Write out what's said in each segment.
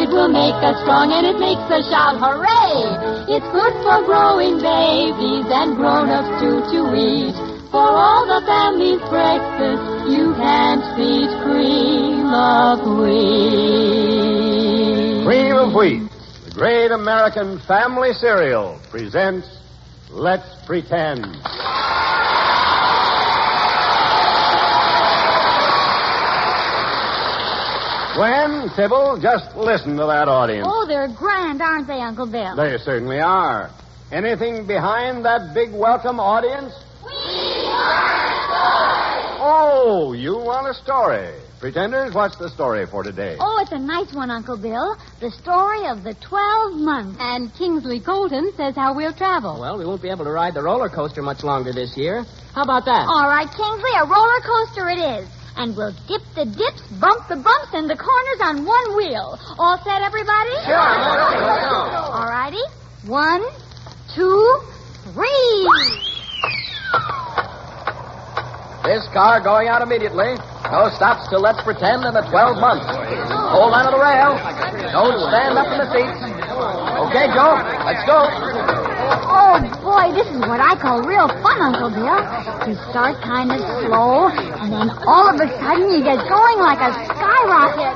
It will make us strong and it makes us shout, hooray! It's good for growing babies and grown-ups too to eat. For all the family's breakfast, you can't beat Cream of Wheat. Cream of Wheat, the great American family cereal, presents Let's Pretend. Gwen, Sybil, just listen to that audience. Oh, they're grand, aren't they, Uncle Bill? They certainly are. Anything behind that big welcome audience? We want a story! Oh, you want a story. Pretenders, what's the story for today? Oh, it's a nice one, Uncle Bill. The story of the 12 months. And Kingsley Colton says how we'll travel. Well, we won't be able to ride the roller coaster much longer this year. How about that? All right, Kingsley, a roller coaster it is. And we'll dip the dips, bump the bumps, and the corners on one wheel. All set, everybody? Sure. All righty. 1, 2, 3. This car going out immediately. No stops till Let's Pretend in the 12 months. Hold on to the rail. Don't stand up in the seats. Okay, Joe, let's go. Oh, boy, this is what I call real fun, Uncle Bill. You start kind of slow, and then all of a sudden you get going like a skyrocket.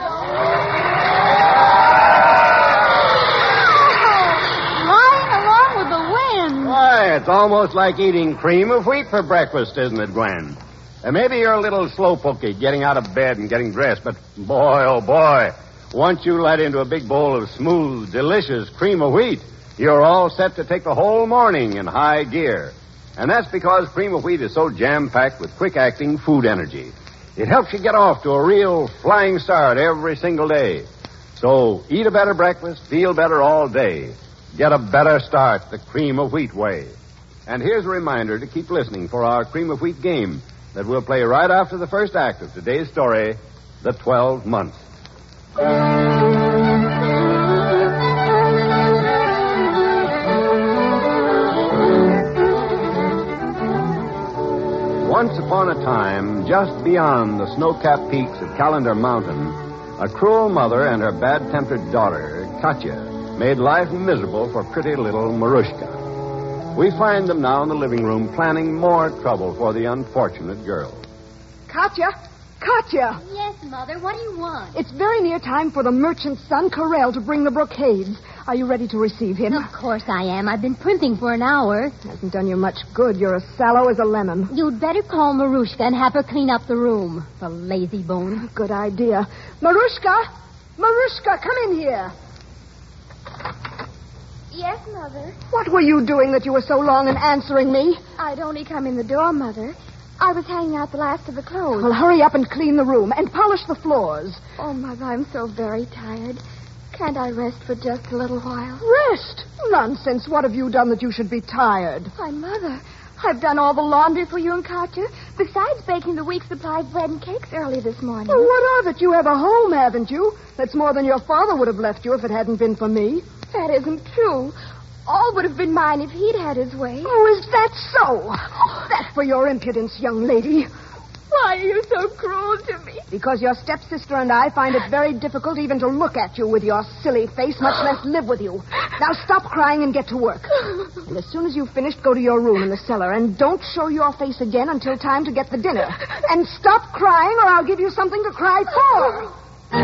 Flying along with the wind. Why, it's almost like eating cream of wheat for breakfast, isn't it, Gwen? And maybe you're a little slowpokey getting out of bed and getting dressed, but boy, oh boy, once you let into a big bowl of smooth, delicious cream of wheat, you're all set to take the whole morning in high gear. And that's because cream of wheat is so jam-packed with quick-acting food energy. It helps you get off to a real flying start every single day. So eat a better breakfast, feel better all day. Get a better start the cream of wheat way. And here's a reminder to keep listening for our cream of wheat game that we'll play right after the first act of today's story, The 12 Months. Once upon a time, just beyond the snow-capped peaks of Calendar Mountain, a cruel mother and her bad-tempered daughter, Katya, made life miserable for pretty little Marushka. We find them now in the living room planning more trouble for the unfortunate girl. Katya! Katya! Yes, Mother, what do you want? It's very near time for the merchant's son, Carell, to bring the brocades. Are you ready to receive him? Of course I am. I've been primping for an hour. Hasn't done you much good. You're as sallow as a lemon. You'd better call Marushka and have her clean up the room. The lazy bone. Good idea. Marushka! Marushka, come in here. Yes, Mother. What were you doing that you were so long in answering me? I'd only come in the door, Mother. I was hanging out the last of the clothes. Well, hurry up and clean the room and polish the floors. Oh, Mother, I'm so very tired. Can't I rest for just a little while? Rest? Nonsense. What have you done that you should be tired? Why, Mother, I've done all the laundry for you and Katya, besides baking the week's supply of bread and cakes early this morning. Well, what of it? You have a home, haven't you? That's more than your father would have left you if it hadn't been for me. That isn't true. All would have been mine if he'd had his way. Oh, is that so? That's for your impudence, young lady. Why are you so cruel to me? Because your stepsister and I find it very difficult even to look at you with your silly face, much less live with you. Now stop crying and get to work. And as soon as you've finished, go to your room in the cellar and don't show your face again until time to get the dinner. And stop crying or I'll give you something to cry for.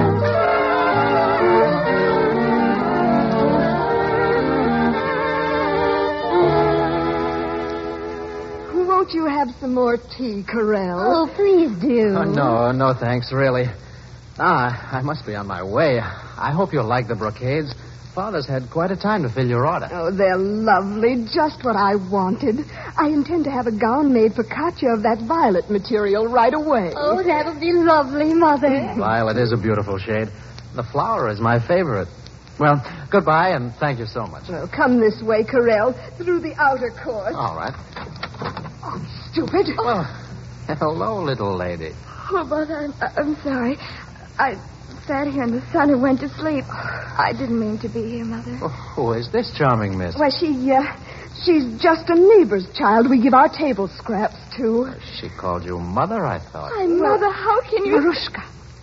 Won't you have some more tea, Carell? Oh, please do. Oh, no, thanks, really. I must be on my way. I hope you'll like the brocades. Father's had quite a time to fill your order. Oh, they're lovely. Just what I wanted. I intend to have a gown made for Katya of that violet material right away. Oh, that'll be lovely, Mother. Violet is a beautiful shade. The flower is my favorite. Well, goodbye, and thank you so much. Well, come this way, Carell, through the outer court. All right. Oh, stupid. Well, hello, little lady. Oh, Mother, I'm sorry. I sat here in the sun and went to sleep. I didn't mean to be here, Mother. Oh, who is this charming miss? Why, she's just a neighbor's child we give our table scraps to. She called you Mother, I thought. Why, Mother, how can you... Marushka.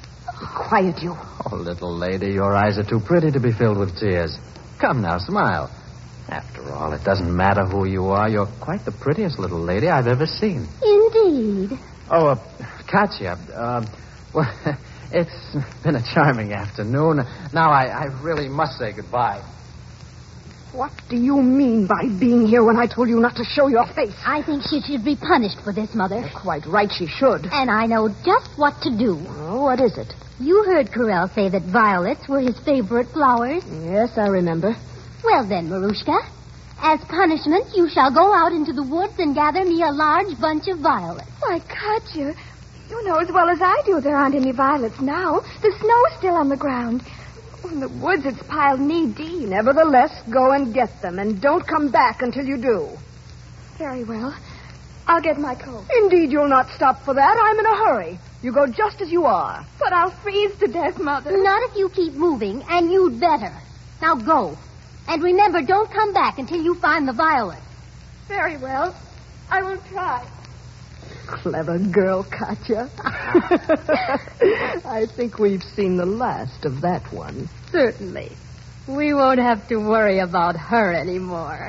Quiet, you. Oh, little lady, your eyes are too pretty to be filled with tears. Come now, smile. After all, it doesn't matter who you are. You're quite the prettiest little lady I've ever seen. Indeed. Oh, Katya, well, it's been a charming afternoon. Now, I really must say goodbye. What do you mean by being here when I told you not to show your face? I think she should be punished for this, Mother. You're quite right, she should. And I know just what to do. Oh, what is it? You heard Corell say that violets were his favorite flowers. Yes, I remember. Well then, Marushka, as punishment, you shall go out into the woods and gather me a large bunch of violets. Why, Katya, you know as well as I do there aren't any violets now. The snow's still on the ground. In the woods, it's piled knee-deep. Nevertheless, go and get them, and don't come back until you do. Very well. I'll get my coat. Indeed, you'll not stop for that. I'm in a hurry. You go just as you are. But I'll freeze to death, Mother. Not if you keep moving, and you'd better. Now go. And remember, don't come back until you find the violets. Very well. I will try. Clever girl, Katya. I think we've seen the last of that one. Certainly. We won't have to worry about her anymore.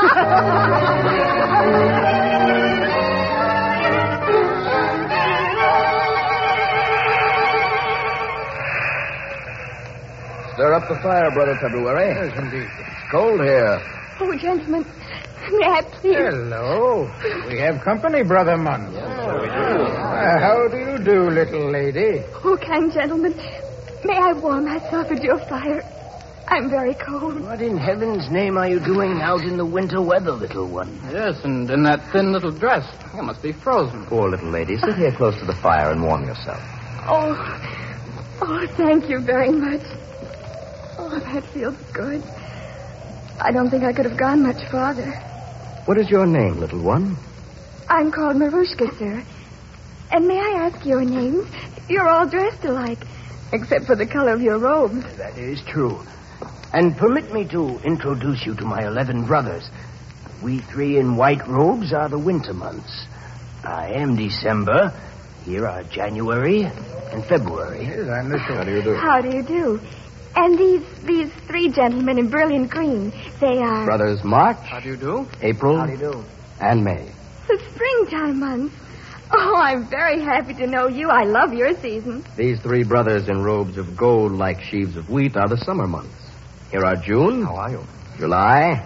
Stir up the fire, Brother February. Yes, indeed. It's cold here. Oh, gentlemen, may I please... Hello. We have company, Brother Munn. How do you do, little lady? Oh, kind gentlemen, may I warm myself at your fire? I'm very cold. What in heaven's name are you doing out in the winter weather, little one? Yes, and in that thin little dress. You must be frozen. Poor little lady. Sit here close to the fire and warm yourself. Oh, thank you very much. Oh, that feels good. I don't think I could have gone much farther. What is your name, little one? I'm called Marushka, sir. And may I ask your names? You're all dressed alike, except for the color of your robes. That is true. And permit me to introduce you to my 11 brothers. We 3 in white robes are the winter months. I am December. Here are January and February. Yes, I'm the How do you do? How do you do? And these 3 gentlemen in brilliant green, they are... Brothers March, How do you do? April, How do you do? and May. The springtime months. Oh, I'm very happy to know you. I love your season. These 3 brothers in robes of gold like sheaves of wheat are the summer months. Here are June. How are you? July.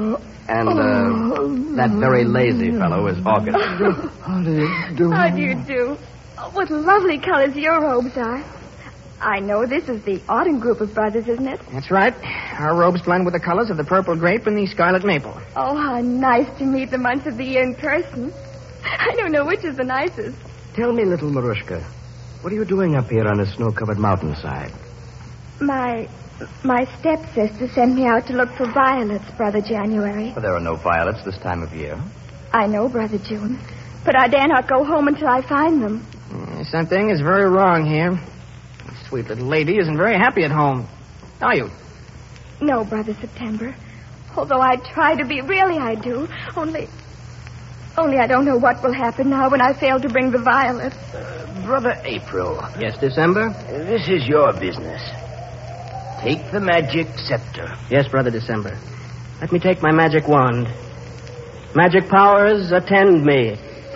And that very lazy fellow is August. How do you do? Oh, what lovely colors your robes are. I know this is the autumn group of brothers, isn't it? That's right. Our robes blend with the colors of the purple grape and the scarlet maple. Oh, how nice to meet the months of the year in person. I don't know which is the nicest. Tell me, little Marushka, what are you doing up here on the snow-covered mountainside? My stepsister sent me out to look for violets, Brother January. Well, there are no violets this time of year. I know, Brother June, but I dare not go home until I find them. Something is very wrong here. The sweet little lady isn't very happy at home. Are you? No, Brother September. Although I try to be, really I do. Only I don't know what will happen now when I fail to bring the violets. Brother April, Yes, December? this is your business. Take the magic scepter. Yes, Brother December. Let me take my magic wand. Magic powers, attend me.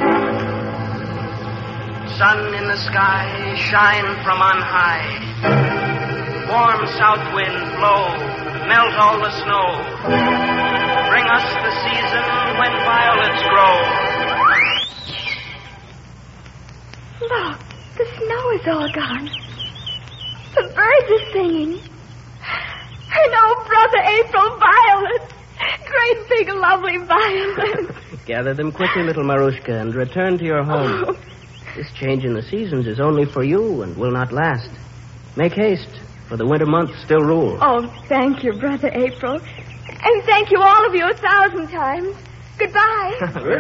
Sun in the sky, shine from on high. Warm south wind blow, melt all the snow. Bring us the season when violets grow. Look, the snow is all gone. The birds are singing. And oh, Brother April, violets. Great big lovely violets. Gather them quickly, little Marushka, and return to your home. Oh. This change in the seasons is only for you and will not last. Make haste, for the winter months still rule. Oh, thank you, Brother April. And thank you all of you 1,000 times. Goodbye.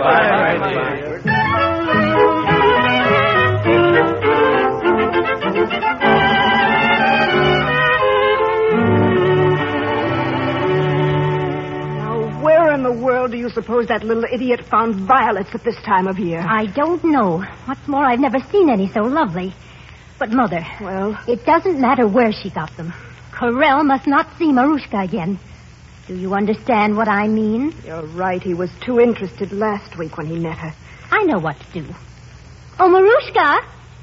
Now, where in the world do you suppose that little idiot found violets at this time of year? I don't know. What's more, I've never seen any so lovely. But, Mother... Well? It doesn't matter where she got them. Corell must not see Marushka again. Do you understand what I mean? You're right. He was too interested last week when he met her. I know what to do. Oh, Marushka!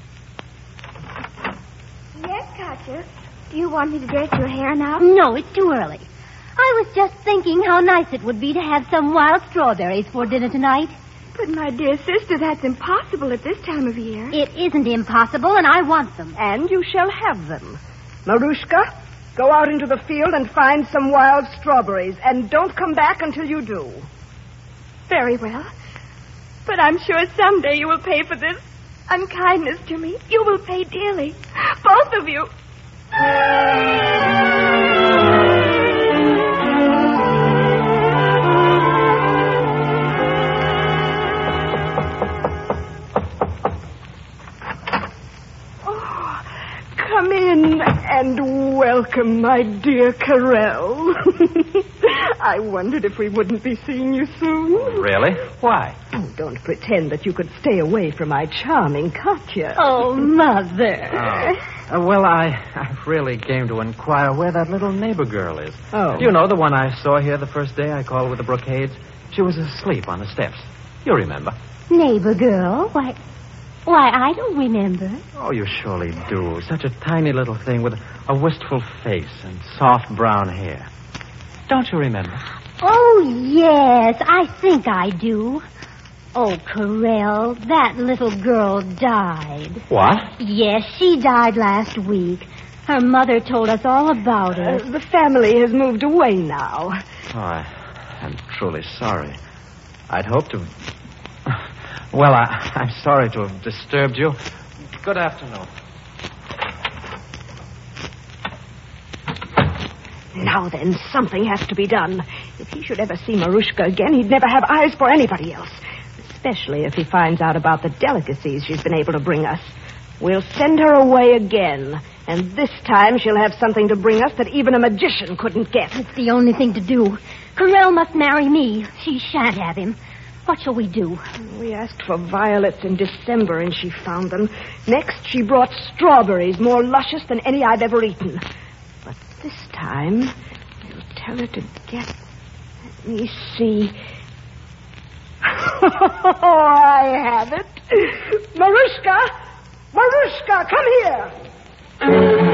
Yes, Katya? Do you want me to dress your hair now? No, it's too early. I was just thinking how nice it would be to have some wild strawberries for dinner tonight. But, my dear sister, that's impossible at this time of year. It isn't impossible, and I want them. And you shall have them. Marushka, go out into the field and find some wild strawberries, and don't come back until you do. Very well. But I'm sure someday you will pay for this unkindness to me. You will pay dearly. Both of you. Come in and welcome, my dear Corell. I wondered if we wouldn't be seeing you soon. Really? Why? Oh, don't pretend that you could stay away from my charming Katya. Oh, Mother. Well, I really came to inquire where that little neighbor girl is. Oh. You know, the one I saw here the first day I called with the brocades? She was asleep on the steps. You remember. Neighbor girl? Why, I don't remember. Oh, you surely do. Such a tiny little thing with a wistful face and soft brown hair. Don't you remember? Oh, yes, I think I do. Oh, Corell, that little girl died. What? Yes, she died last week. Her mother told us all about it. The family has moved away now. Oh, I'm truly sorry. I'd hoped to... Well, I'm sorry to have disturbed you. Good afternoon. Now then, something has to be done. If he should ever see Marushka again, he'd never have eyes for anybody else. Especially if he finds out about the delicacies she's been able to bring us. We'll send her away again. And this time she'll have something to bring us that even a magician couldn't get. It's the only thing to do. Corell must marry me. She shan't have him. What shall we do? We asked for violets in December, and she found them. Next, she brought strawberries, more luscious than any I've ever eaten. But this time, we'll tell her to get... Let me see. Oh, I have it. Marushka! Marushka, come here!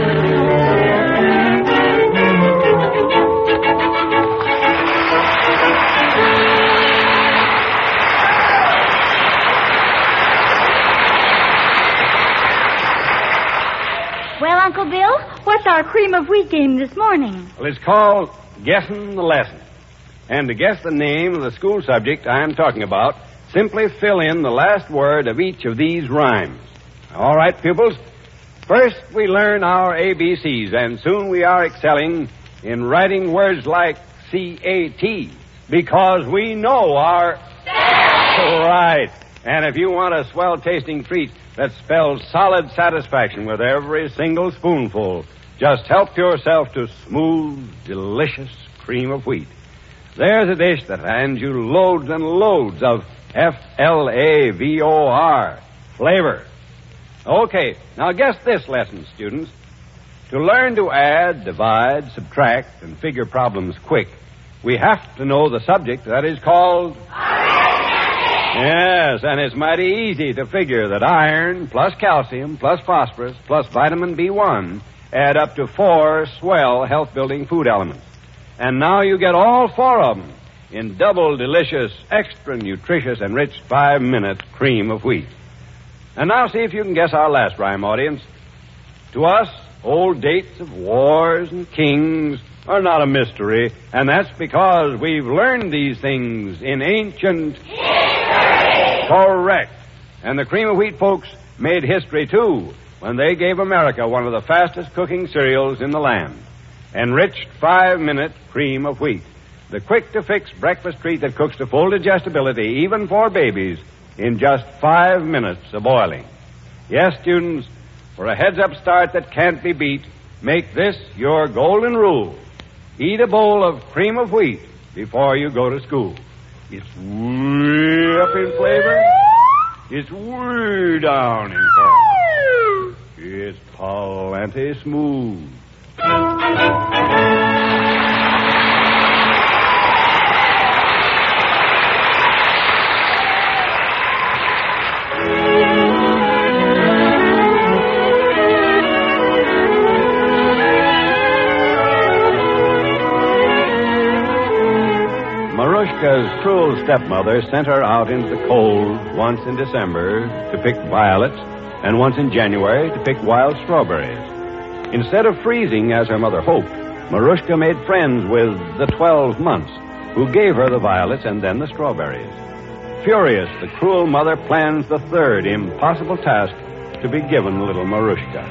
Well, Uncle Bill, what's our cream of wheat game this morning? Well, it's called Guessing the Lesson. And to guess the name of the school subject I'm talking about, simply fill in the last word of each of these rhymes. All right, pupils. First, we learn our ABCs, and soon we are excelling in writing words like C-A-T, because we know our... Right. And if you want a swell-tasting treat that spells solid satisfaction with every single spoonful, just help yourself to smooth, delicious cream of wheat. There's a dish that hands you loads and loads of F-L-A-V-O-R, flavor. Okay, now guess this lesson, students. To learn to add, divide, subtract, and figure problems quick, we have to know the subject that is called... Yes, and it's mighty easy to figure that iron plus calcium plus phosphorus plus vitamin B1 add up to 4 swell health-building food elements. And now you get all 4 of them in double delicious, extra nutritious, enriched 5-minute cream of wheat. And now see if you can guess our last rhyme, audience. To us, old dates of wars and kings are not a mystery, and that's because we've learned these things in ancient... Correct. And the cream of wheat folks made history, too, when they gave America one of the fastest cooking cereals in the land. Enriched 5-minute cream of wheat. The quick-to-fix breakfast treat that cooks to full digestibility, even for babies, in just 5 minutes of boiling. Yes, students, for a heads-up start that can't be beat, make this your golden rule. Eat a bowl of cream of wheat before you go to school. It's way up in flavor. It's way down in flavor. It's plenty smooth. Marushka's cruel stepmother sent her out into the cold once in December to pick violets and once in January to pick wild strawberries. Instead of freezing as her mother hoped, Marushka made friends with the 12 months, who gave her the violets and then the strawberries. Furious, the cruel mother plans the third impossible task to be given little Marushka.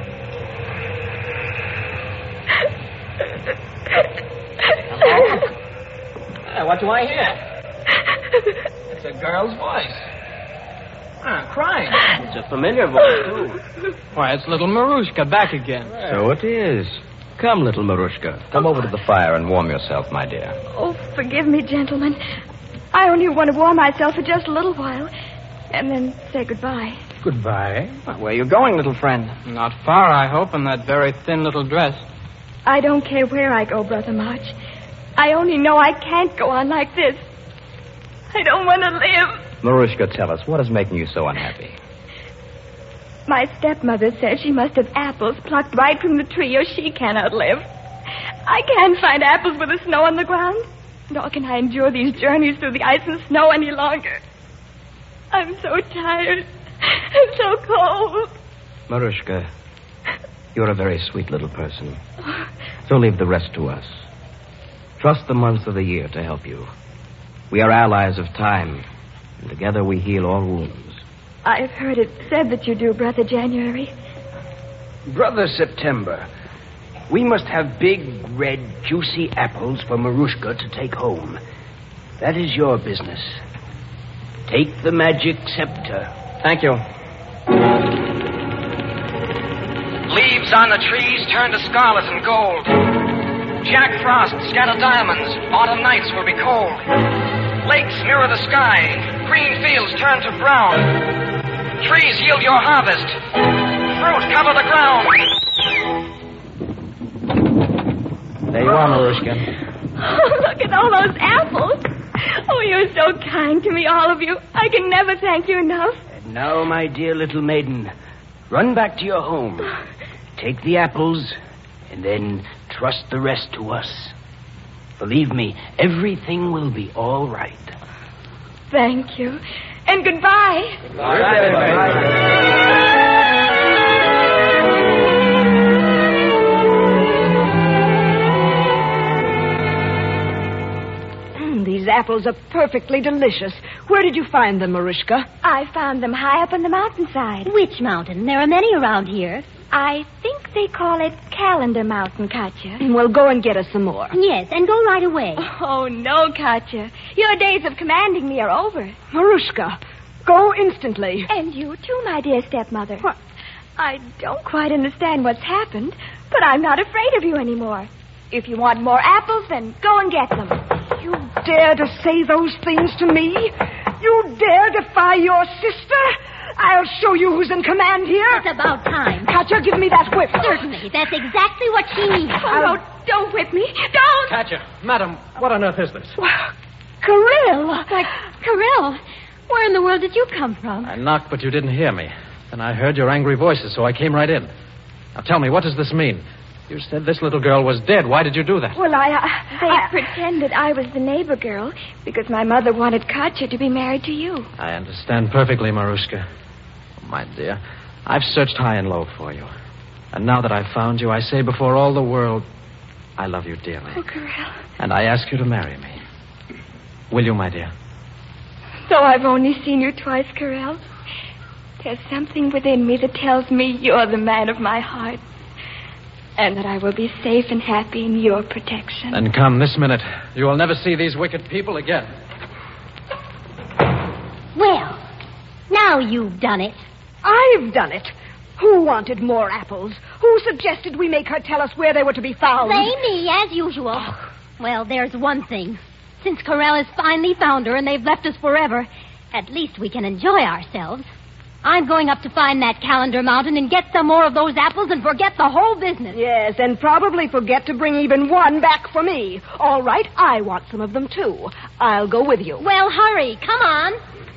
What do I hear? It's a girl's voice. Crying. It's a familiar voice, too. Why, it's little Marushka back again. So it is. Come, little Marushka. Come over to the fire and warm yourself, my dear. Oh, forgive me, gentlemen. I only want to warm myself for just a little while and then say goodbye. Goodbye. Where are you going, little friend? Not far, I hope, in that very thin little dress. I don't care where I go, Brother March. I only know I can't go on like this. I don't want to live. Marushka, tell us, what is making you so unhappy? My stepmother says she must have apples plucked right from the tree or she cannot live. I can't find apples with the snow on the ground, nor can I endure these journeys through the ice and snow any longer. I'm so tired and so cold. Marushka, you're a very sweet little person. So leave the rest to us. Trust the months of the year to help you. We are allies of time, and together we heal all wounds. I've heard it said that you do, Brother January. Brother September, we must have big, red, juicy apples for Marushka to take home. That is your business. Take the magic scepter. Thank you. Leaves on the trees turn to scarlet and gold. Jack Frost scatter diamonds. Autumn nights will be cold. Lakes mirror the sky. Green fields turn to brown. Trees yield your harvest. Fruit cover the ground. There you are, Marushka. Oh, look at all those apples. Oh, you're so kind to me, all of you. I can never thank you enough. And now, my dear little maiden, run back to your home. Take the apples, and then trust the rest to us. Believe me, everything will be all right. Thank you. And goodbye. These apples are perfectly delicious. Where did you find them, Marushka? I found them high up on the mountainside. Which mountain? There are many around here. I think they call it Calendar Mountain, Katya. Well, go and get us some more. Yes, and go right away. Oh, no, Katya. Your days of commanding me are over. Marushka, go instantly. And you too, my dear stepmother. What? I don't quite understand what's happened, but I'm not afraid of you anymore. If you want more apples, then go and get them. You dare to say those things to me? You dare defy your sister? I'll show you who's in command here. It's about time. Katya, give me that whip. Certainly. That's exactly what she needs. Oh, no, don't whip me. Don't. Katya, madam, what on earth is this? Well, Kirill. Like, Kirill, where in the world did you come from? I knocked, but you didn't hear me. Then I heard your angry voices, so I came right in. Now tell me, what does this mean? You said this little girl was dead. Why did you do that? Well, I pretended I was the neighbor girl because my mother wanted Katya to be married to you. I understand perfectly, Marushka. My dear, I've searched high and low for you. And now that I've found you, I say before all the world, I love you dearly. Oh, Kirill. And I ask you to marry me. Will you, my dear? Though I've only seen you twice, Kirill, there's something within me that tells me you're the man of my heart. And that I will be safe and happy in your protection. Then come this minute. You will never see these wicked people again. Well, now you've done it. I've done it. Who wanted more apples? Who suggested we make her tell us where they were to be found? Me, as usual. Well, there's one thing. Since Corell has finally found her and they've left us forever, at least we can enjoy ourselves. I'm going up to find that Calendar Mountain and get some more of those apples and forget the whole business. Yes, and probably forget to bring even one back for me. All right, I want some of them, too. I'll go with you. Well, hurry. Come on.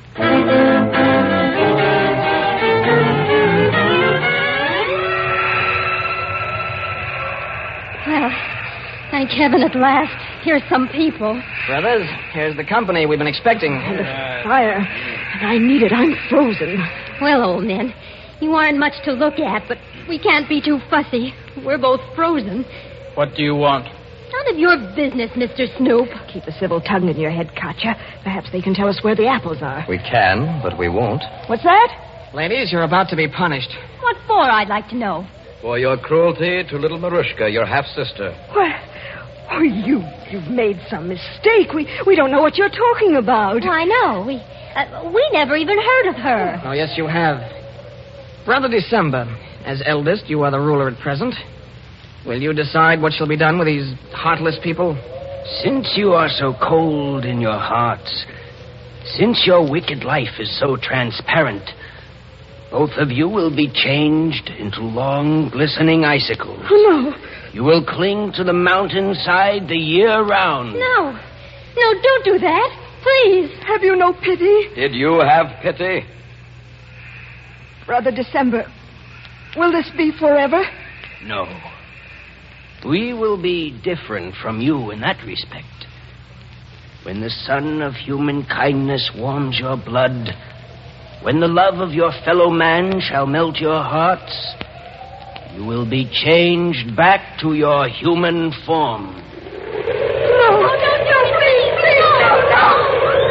Well, thank heaven at last. Here's some people. Brothers, here's the company we've been expecting. And a fire. And I need it. I'm frozen. Well, old man, you aren't much to look at, but we can't be too fussy. We're both frozen. What do you want? None of your business, Mr. Snoop. Keep a civil tongue in your head, Katya. Perhaps they can tell us where the apples are. We can, but we won't. What's that? Ladies, you're about to be punished. What for, I'd like to know. For your cruelty to little Marushka, your half-sister. What? Oh, you've made some mistake. We don't know what you're talking about. Why, no. We never even heard of her. Oh, yes, you have. Brother December, as eldest, you are the ruler at present. Will you decide what shall be done with these heartless people? Since you are so cold in your hearts, since your wicked life is so transparent, both of you will be changed into long, glistening icicles. Oh, no. You will cling to the mountainside the year round. No. No, don't do that. Please. Have you no pity? Did you have pity? Brother December, will this be forever? No. We will be different from you in that respect. When the sun of human kindness warms your blood, when the love of your fellow man shall melt your hearts, you will be changed back to your human form. No, please, no.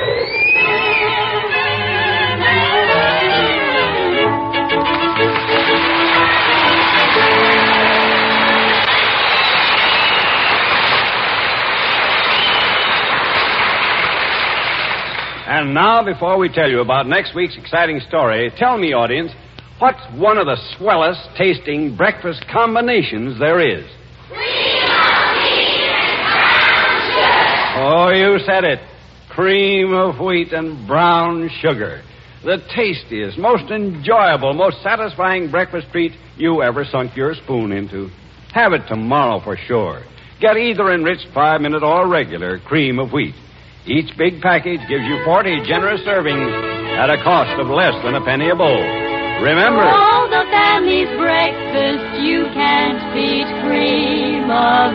And now, before we tell you about next week's exciting story, tell me, audience, what's one of the swellest tasting breakfast combinations there is? Oh, you said it. Cream of wheat and brown sugar. The tastiest, most enjoyable, most satisfying breakfast treat you ever sunk your spoon into. Have it tomorrow for sure. Get either enriched 5-minute or regular cream of wheat. Each big package gives you 40 generous servings at a cost of less than a penny a bowl. Remember, all the family's breakfast, you can't beat cream of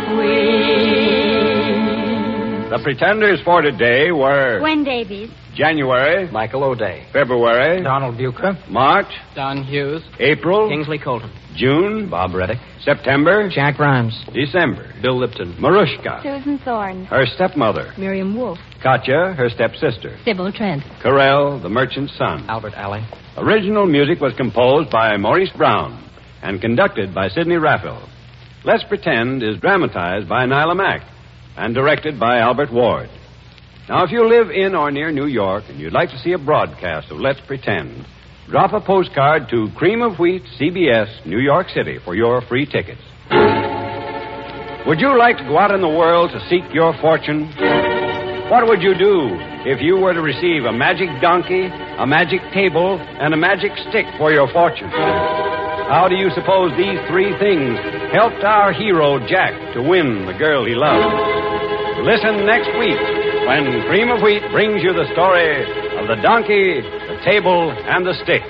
wheat. the pretenders for today were Gwen Davies. January, Michael O'Day. February, Donald Bucher. March, Don Hughes. April, Kingsley Colton. June, Bob Reddick. September, Jack Grimes. December, Bill Lipton. Marushka, Susan Thorne. her stepmother, Miriam Wolfe. Katya, her stepsister, Sybil Trent. Corell, the merchant's son. Albert Alley. Original music was composed by Maurice Brown and conducted by Sidney Raphael. Let's Pretend is dramatized by Nyla Mack and directed by Albert Ward. Now, if you live in or near New York and you'd like to see a broadcast of Let's Pretend, drop a postcard to Cream of Wheat, CBS, New York City for your free tickets. Would you like to go out in the world to seek your fortune? What would you do if you were to receive a magic donkey, a magic table, and a magic stick for your fortune? How do you suppose these three things helped our hero Jack to win the girl he loved? Listen next week when Cream of Wheat brings you the story of the donkey, the table, and the stick.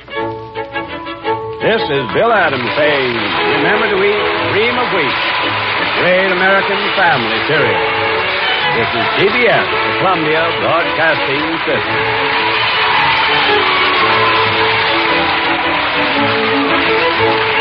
This is Bill Adams saying, remember to eat Cream of Wheat, the great American family cereal. This is CBS, the Columbia Broadcasting System.